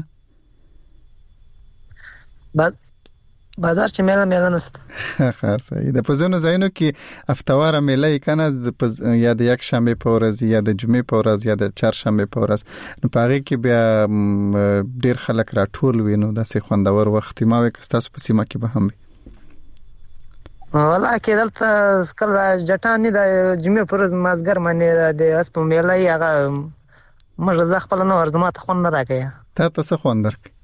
بازار چې میله نشته. ښه صحیح. د پزونو ځایونو کې افتواره میله کنه یا د یک شنبه په ورځ یا د جمعې په ورځ یا د چهارشنبه په ورځ، نو پاره کې بیا ډیر خلک راټول وینو د سي خوندور وخت ما وکړ تاسو په سیمه کې به هم وي. والله کې دلته کله جټان نه د جمعې پر ورځ مازګر باندې د اسپ میله یې هغه مرزه خپل نه ورته ته خون نه راکې. ته څه خوندر کې؟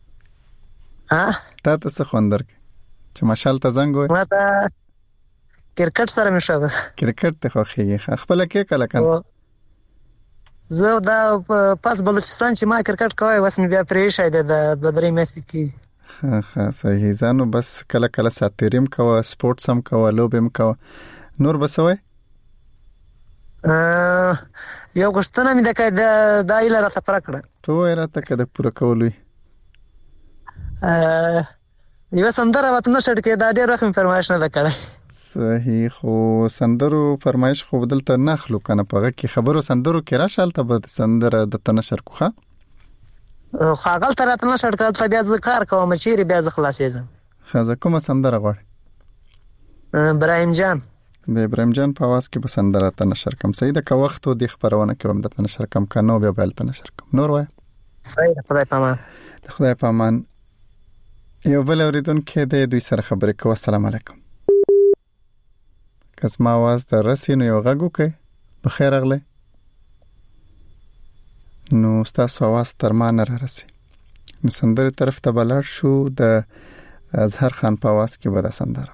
ته څه خوندر کې چې مشال ته زنګ وای؟ ما ته کرکټ سره مشابه. کرکټ ته خوخي خپل کې کله کنه زه دا پاس بلوچستان چې ما کرکټ کوي وس مې بیا پرې شه د درې میاشتې کې. ها صحیح. ځانو بس کله کله ساتریم کوه، سپورتس هم کوه، لوبم کوه، نور بسوي؟ یو غشتنه مې د دایله راته پرکړه. تو راته کده پوره کولوي؟ یو سندره وته نشړ کې دا ډېر رقم فرمایش نه کړای. صحیح. خو سندرو فرمایش خو بدلته نخلو کنه پغه کې خبرو سندرو کې راشالته به سندره د تنشر کوخه خاغل تر تنشر کړه بیا ذکر کوم چیرې بیا خلاصېږم. خزه کومه سندره غواړي؟ ابراهیم جان. د ابراهیم جان په आवाज کې به سندره تنشر کوم. صحیح ده. که وخت د خبرونه کوم د تنشر کوم کنه بیا بل تنشر کوم. نور وای؟ صحیح. خدای پامان. خدای پامان. یو بل اوریدونکو د دوی سره خبرې کوو. السلام علیکم. کس ما आवाज در رسینو یو غږو کې بخیر اغله. نو تاسو आवाज تر ما نه رسي. نو سندره طرف ته بلار شو د اظهر خان په आवाज کې به د سندره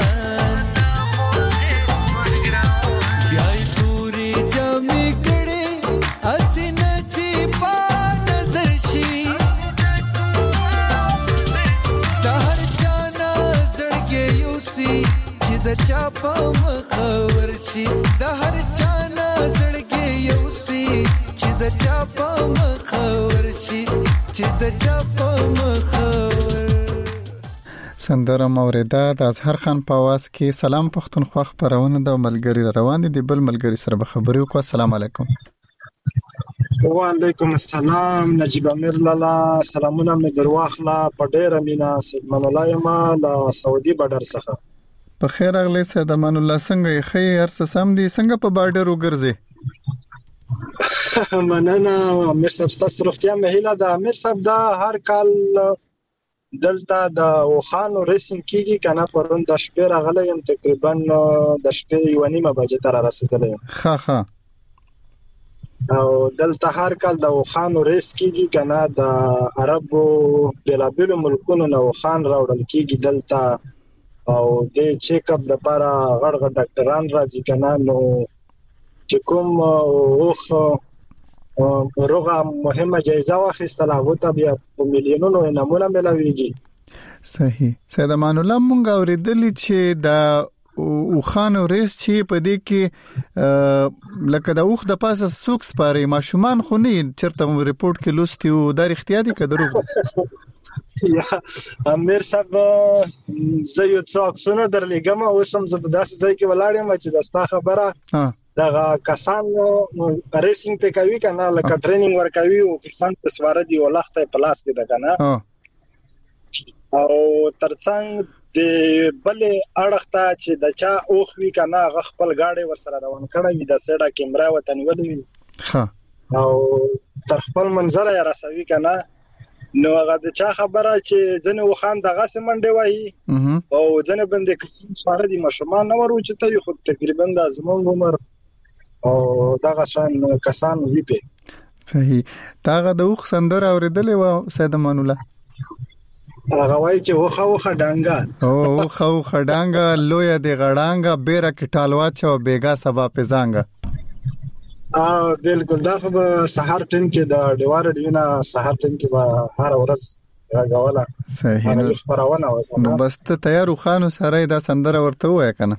بیای پوری جامې کړې اسنه چې په نظر شي د هر چا نظرګې یوسي چې د چا په مخور شي د هر چا نظرګې یوسي چې د چا په مخور شي چې د چا په مخور. سندره موریده د اظهر خان په आवाज کې. سلام پښتونخوا خبرونه د ملګری روان دي بل ملګری سره به خبرې وکړو. السلام علیکم. وعلیکم السلام نجیب امیر لالا سلامونه مې درواخله په ډېره مینا سیدمن الله یما له سعودي بارډر څخه. په خیر اغلی سیدمن الله څنګه یې خیر ارس سم دي څنګه په بارډر وګرځي؟ مننه امیر صاحب ستاسو روغتیا مې هیله ده. امیر صاحب دا هر کال دلته د وخانو ریسینګ کیږي کنه پرون د شپې راغلی یم تقریبا د شپې 1:30 بجې ته را رسیدلی یم. ها او دلته هر کال د وخانو ریس کیږي کنه د عربو بلابلو ملکونو نه وخان راوړل کیږي دلته او د چیک اپ لپاره غړ ډاکټران راځي کنه نو چې کوم اوخ روغه مهمه جایزه واخیستل هغه ته بیا په میلیونونو انعامونه ملاويږي. صحیح. سید امان الله مونږ اوریدلی چې د اوخانو ریس چې په دې کې لکه د اوخ د پاسه سوکس پاره ماشومان خو نه چرته ریپورت کې لوستي او د اختیاري کډرو. یا امیر صاحب زه یو څو عکسونه درلېږم او سم زه په داسې ځای کې ولاړم چې د ستا خبره دغه کسان ریسینګ په کوي کنه لکه ټریننګ ورکوي او کسان په سواره دی ولخته په لاس کې ده کنه او ترڅنګ د بل اړخته چې د چا اوخ وی کنه غ خپل گاډي ور سره روان کړی د سړه کیمرا وطن ولې او تر خپل منظر یې راسوي کنه نو هغه د چا خبره چې ځنه وخان دغه سمنډه وایي او ځنه بندې کسان سواره دي مشمان نه ورو چې ته خو تقریبا د زمون عمر او دغه شان کسان وی په. صحیح. داغه د اوخ سندره اوریدلې و سید امان الله هغه وایي چې وخه ډانګا او خډانګا لوی د غړانګا بیره کې ټالوا چو بیګا سبا پزانګا. بالکل دا خو سحر ټیم کې د ډیوار ډینا سحر ټیم کې به هر ورځ راغواله. صحیح. نو بس ته تیار خانو سره دا سندره ورته وای کنه.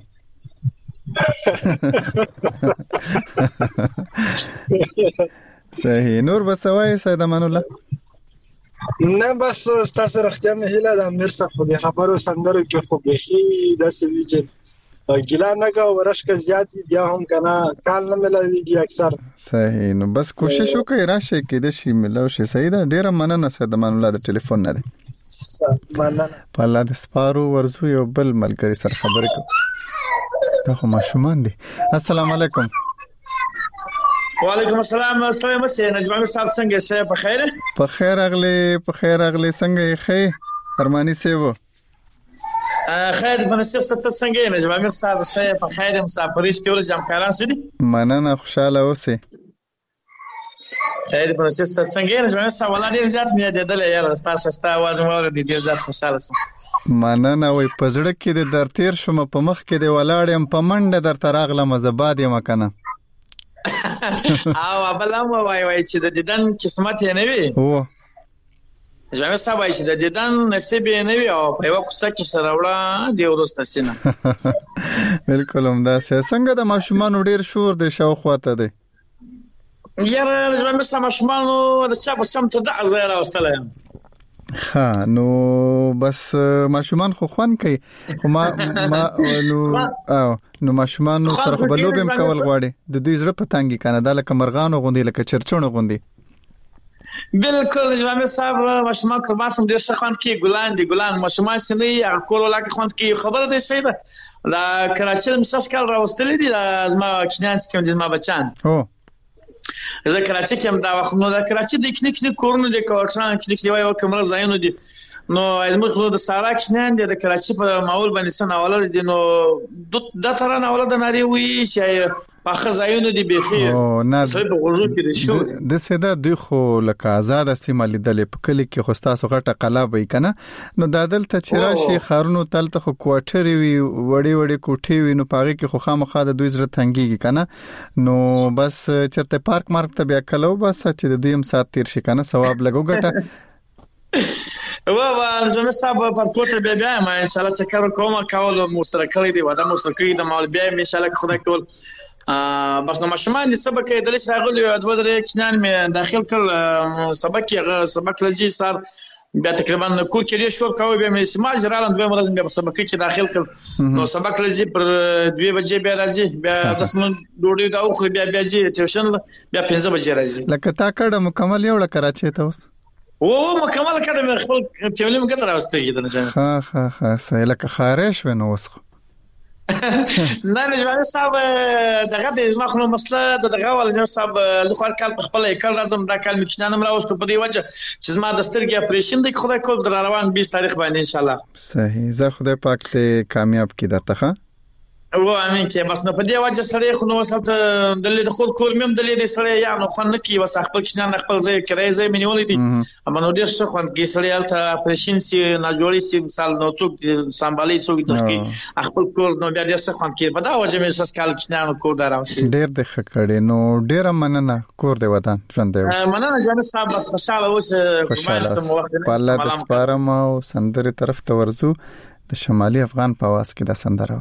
صحیح. نور بسوای سید امان الله نه بس تاسو رښتیا مې هیله د امیر صاحب د خبرو سندرو کې خو بخي د سوي چې ګیلا نه کا ورشک زیات بیا هم کنه کال نه ملويږي اکثر. صحیح. نو بس کوشش وکړئ راشه کې د شي ملو شي. صحیح ده. ډیره مننه سید امان الله د ټلیفون نه ده. مننه. په الله د سپارو ورزو یو بل ملګری سره خبرې کوم. دا خو ماشومان دي. السلام علیکم. وعلیکم السلام. ستاسو مسیح نجیب امیر صاحب څنګه شه په خیر؟ په خیر اغلی څنګه یې خې ارمانی سیو خیر په نصیب ست څنګه یې نجیب امیر صاحب شه په خیر مسافریش کې ول جمکاران شدي مننه خوشاله اوسې. خیر په نصیب ست څنګه یې نجیب امیر صاحب ولادي زیات مې دېدل یاره تاسو ستا आवाज مور دې ډیر زیات خوشاله سم. مننه وای په زړه کې د درتیر شوم په مخ کې د ولاړم په منډه در تراغله مزباد یم کنه او بلام وای چې د دیدن قسمت یې نه وي او ځمه صاحب چې د دیدن نصیب یې نه وي او په یو کوڅه کې سره وړه دی ورسته سینه. بالکل هم دا څنګه د ماشومان ډیر شور د شاوخواته دی یاره ځمه صاحب ماشومان د چا په سم ته د ازیر واستل. ها نو بس ماشومان خو خوان کوي خو ما نو ماشومان سره خو بلوبم کول غواړي د دوی زړه پتانګي کنه د لکه مرغانو غوندي لکه چرچونو غوندي. بالکل جوامع صاحب ماشومان قربان سم ډیر ښه خوان کوي ګلان ماشومان سنې کول ولاکه خوان کوي. خبره دې شي ده دا کراچۍ مساس کال راوستل دي زما کښنانس کې د ما بچان زه کراچۍ کې هم دا وخت نو دا کراچۍ د کښنې کورونو د کوټران کښنې وای او کمره ځایونو دي نو زموږ خو د سارا کشنان د کراچي په ماحول باندې سناوله دي نو د تر نه ولدا ناري وي چې په خزایونو دی بيخي سره په غوږو کې دي شو د سیده دوی خو لکه آزاد سیمه لیدلې په کلی کې خو تاسو غټه قلاب وي کنه نو دادل ته چرشي خارونو تلته خو کوټري وي وړي کوټي وي نو پاره کې خو خامخا د دوی زړه تنګيږي کنه نو بس چرته پارک مارک ته بیا کلو بس چې د دویم سات تیر شي کنه ثواب لګو ګټه جمعه صاحب پر کوټه بیا ما ان شاء الله چې کار کوم کول مستر کړی دی ودا مستر کړی د مال بیا ان شاء الله خدای کول بس نو مشمان دي سبق د لښ راغلی او د ودرې کینان می داخل کړ سبق لږی سر بیا تقریبا کو کې شو کاوه بیا مې سماج رالند به مرز بیا سبق کې داخل کړ نو سبق لږی پر 2 بجې بیا راځي بیا 10 من ډوډۍ دا خو بیا جی ټیوشن بیا 5 بجې راځي لکه تا کړه مکمل یو کراچي ته اوس مکمل کړه مې خپل فیملی مګ تر واستګی د نشانه ها سه لکه خارش ونه اوس نه جوړ صاحب دغه د ځمخونو مسله دغه ول جوړ صاحب زه خو کال خپل کال راځم دا کال مکشنانم راوستو په دی وجه چې زما د سترګې اپریشن د خدای کول در روان 20 تاریخ باندې ان شاء الله صحیح زه خدای پاک ته کامیاب کړي درته و امين کې بس نو په دې وجه سره خو نو وسات د خپل کور مم د دې سره یا نو خو نه کی وس خپل کښنان خپل ځای کرای ځای منولې دي اما نو ډیر څه خو کې سره الته اپریشن سي نه جوړی سي مثال نو څوک سمبالي څوک د خپل کور نو بیا ډیر څه خو کې په دا وجه مې سس کال کښنان کور دراوسي ډیر د خکړې نو ډیر مننه کور دی وطن ژوند دی مننه جان صاحب بس خوشاله اوسه په الله د سپارم او سندره طرف ته ورزو د شمالي افغان په आवाज کې د سندره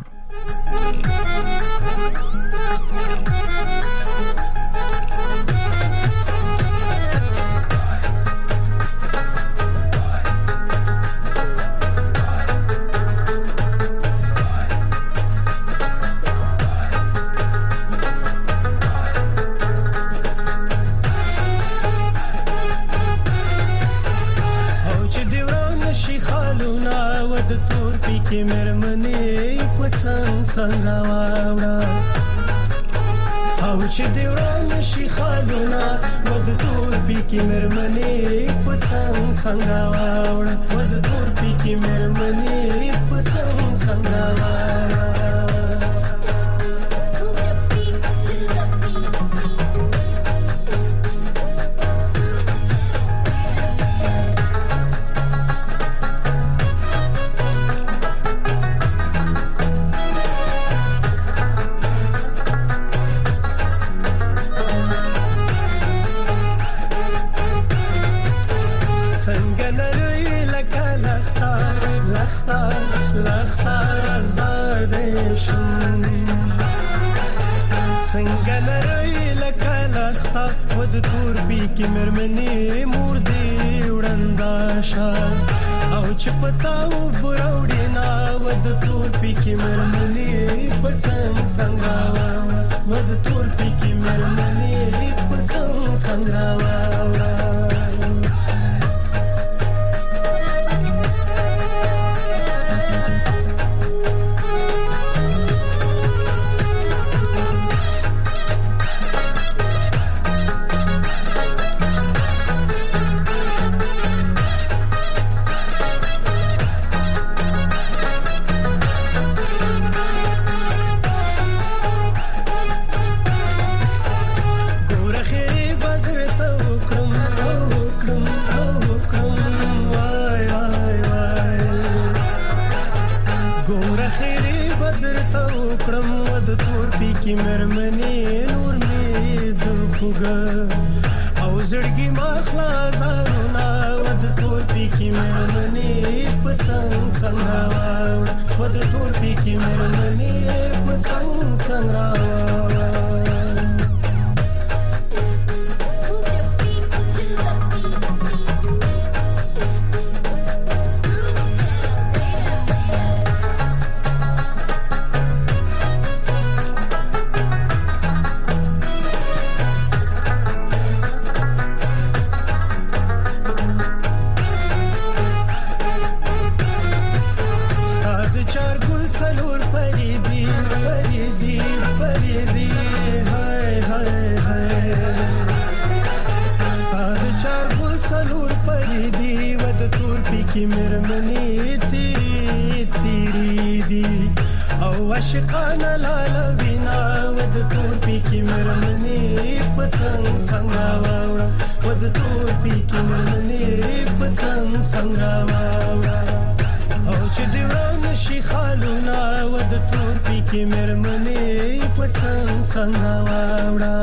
تور پی کی مرمنی تیری تیری دی او عاشقانه لاله وینا ود تور پی کی مرمنی پڅنګ څنګه واوړه ود تور پی کی مرمنی پڅنګ څنګه واوړه او چې دیوان شي خالونه ود تور پی کی مرمنی پڅنګ څنګه واوړه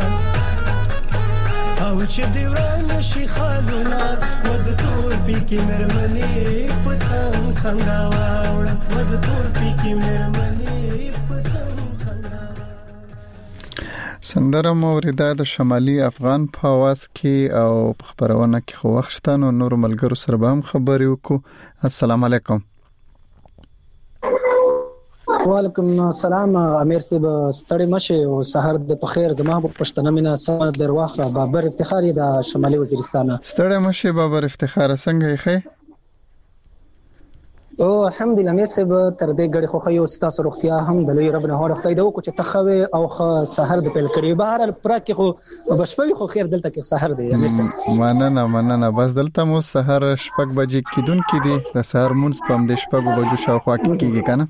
او چې دیوان شي خالونه ود تور پی کی مرمنی پڅنګ څنګه واوړه ود تور پی کی مرمنی پڅنګ څنګه سندره موریدا د شمالي افغان په आवाज کې او خبرونه کې خو وختانو نور ملګرو سره به هم خبرې وکړو. السلام علیکم. وعلیکم السلام. امیر صاحب ستړي مشه او سحر د بخیر زما په پښتنه مینا سره درواخه بابر افتخاری د شمالي وزیرستان. ستړي مشه بابر افتخار څنګه یې؟ او الحمدلله امیر صاحب تر دې غړي خو خو ستاسو روغتیا هم د لوی رب نه هوړ خدای دو کو چې تخوي او سحر د پیل کړي بهر پر کې خو بشپوي خو خیر دلته کې سحر دی امیر صاحب. مننه بس دلته مو سحر شپږ بجې کیدون کې دي د سحر مونږ پم د شپږ بجو شاوخوا کېږي کنه.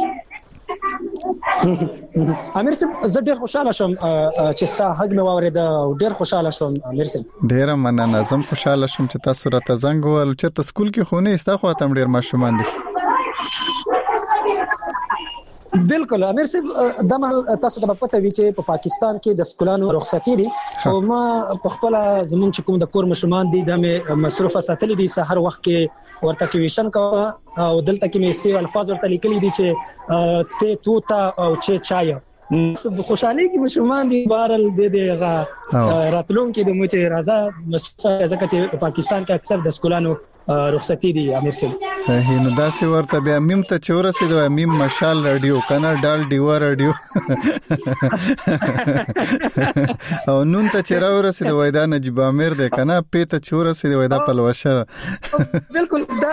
امیر صاحب زه ډیر خوشاله شوم چې تاسو حق مې واورید او ډیر خوشاله شوم امیر صاحب. ډیر مننه زم خوشاله شوم چې تاسو راته زنګ ول چې تاسو سکول کې خو نه استا خو ته ډیر ماشومان دي. بالکل امیر صاحب دمه تاسو ته پته وی چې په پاکستان کې د سکولانو رخصتي دي او ما په خپل زمون چې کوم د کور مشمان دي د مصروفه ساتل دي سحر وخت کې ورته ټیویشن کا او دلته کې مې سی الفاظ ورته لیکلي دي چې ته توتا او چې چای خوشحالي کې مشمان دي بهرل دې راتلون کې د موچ راځه مصروفه ځکه چې پاکستان کې اکثر د سکولانو رخصتي دي امیر صاحب. صحیح نو داسې ورته بیا میم ته چورسې د میم مشال رادیو کنه ډال دیوا رادیو او نون ته چیرې ورسې د وایدا نجیب امیر ده کنه پې ته چورسې د وایدا پلوشه بالکل دا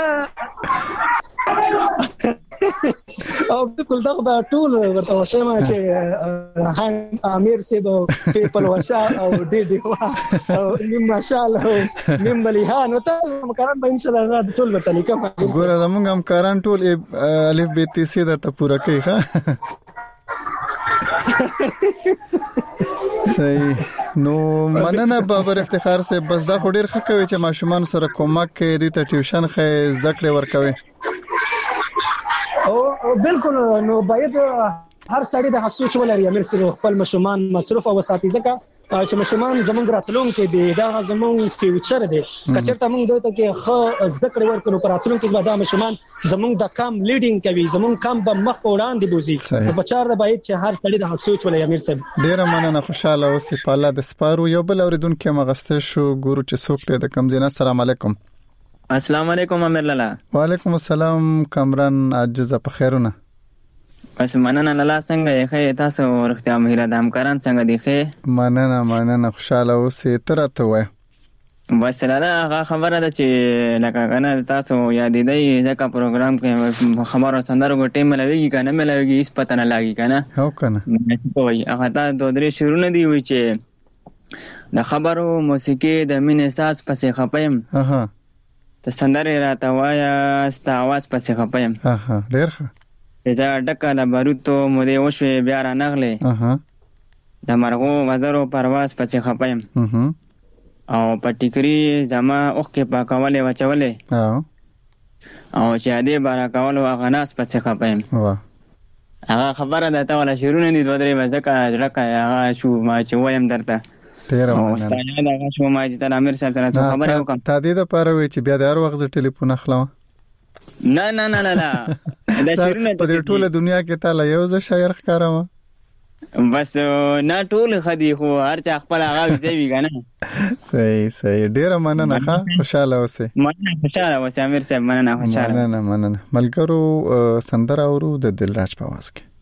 او بالکل دا ټول ورته شمه چې امیر صاحب په پلوشه او دې دیوا او میم مشال او میم بلیحان او تاسو مکرم به ان شاء الله ټول ورته لیکم. ګوره زمونږ هم کاران ټول الف ب ت س د ته پوره کوي ښه. صحیح نو مننه بابر افتخار صاحب بس دا خو ډیر ښه کوي چې ماشومان سره کومک کوي دوی ته ټیوشن خې زده کړې ورکوي. او بالکل نو باید هر سړی د حسوچ ولري امیر صاحب خپل مشومان مصروف او اساتذه کا چې مشومان زمونږ راتلون کې دی دا زمونږ فیوچر دی کچرته موږ دوی ته کې خو زده کړې ورکړو پر راتلون کې دا مشومان زمونږ د کام لیډینګ کوي زمونږ کام به مخ وړاندې بوزي په چار د باید چې هر سړی د حسوچ ولري امیر صاحب. ډیر مننه خوشاله اوسې په الله د سپارو یو بل اوریدونکو مغسته شو ګورو چې څوک ته د کم زینا. السلام علیکم. السلام علیکم امیر لالا. وعلیکم السلام کامران عجز په خیرونه. بس مننه لالا څنګه یې تاسو ورختیا مهره د همکاران څنګه دي ښه؟ مننه خوشاله اوسې ترته وای. بس لالا هغه خبره ده چې لکه کنه تاسو یاد دی ځکه پروګرام کې خبرو سندرو ټیم ملويږي کنه ملويږي هیڅ پته نه لګي کنه هو کنه وای هغه تا دوه درې شروع دی وی چې د خبرو موسیقي د مين احساس پسې خپم ته سندره راته وایا ست आवाज پسې خپم ډیر ښه دا ډکه لا باروتو مو دې وشوي بیا را نغلې د مرغو وزرو پرواز پسې خپم او پټیکري زما اوخ کې پاکواله وچولې او چې دې بارا کول او غناس پسې خپم هغه خبره ده ته ولا شروع نه دي دوه درې ځکه ځکه هغه شو ما چې وایم درته تیر واستانه دا شو ما چې تر امیر صاحب سره خبره وکم ته دې د پاره وی چې بیا د هر وخت ټلیفون اخلم نه دا شروع په دې ټوله دنیا کې تعالی یو ځ شاعر ښکارم بس نه ټول خدي خو هر چا خپل هغه ځوي کنه. صحیح ډیر مننه خوشاله اوسې. مننه خوشاله اوسې امیر صاحب مننه خوشاله مننه ملګرو سندره اورو د دلراج په आवाज کې.